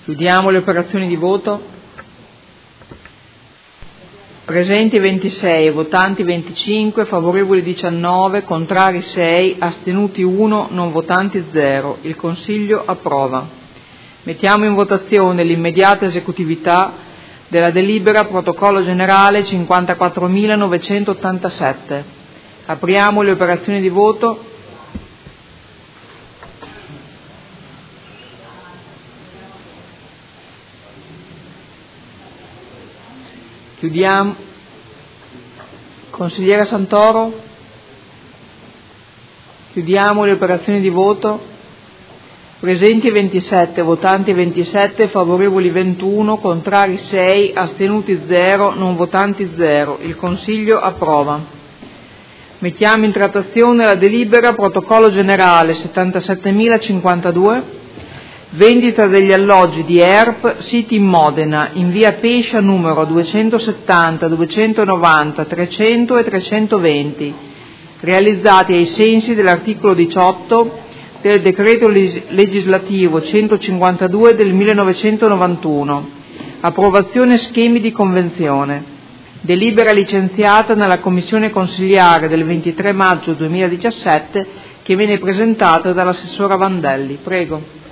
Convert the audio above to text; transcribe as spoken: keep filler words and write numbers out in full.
Chiudiamo le operazioni di voto. Presenti ventisei, votanti venticinque, favorevoli diciannove, contrari sei, astenuti uno, non votanti zero. Il Consiglio approva. Mettiamo in votazione l'immediata esecutività della delibera protocollo generale cinquantaquattromilanovecentottantasette. Apriamo le operazioni di voto. Chiudiamo. Consigliera Santoro? Chiudiamo le operazioni di voto. Presenti ventisette, votanti ventisette, favorevoli ventuno, contrari sei, astenuti zero, non votanti zero. Il Consiglio approva. Mettiamo in trattazione la delibera protocollo generale settantasettemilacinquantadue. Vendita degli alloggi di E R P siti in Modena, in via Pescia numero duecentosettanta, duecentonovanta, trecento e trecentoventi, realizzati ai sensi dell'articolo diciotto del decreto legislativo centocinquantadue del millenovecentonovantuno. Approvazione schemi di convenzione. Delibera licenziata nella Commissione Consiliare del ventitré maggio duemiladiciassette che viene presentata dall'assessora Vandelli. Prego.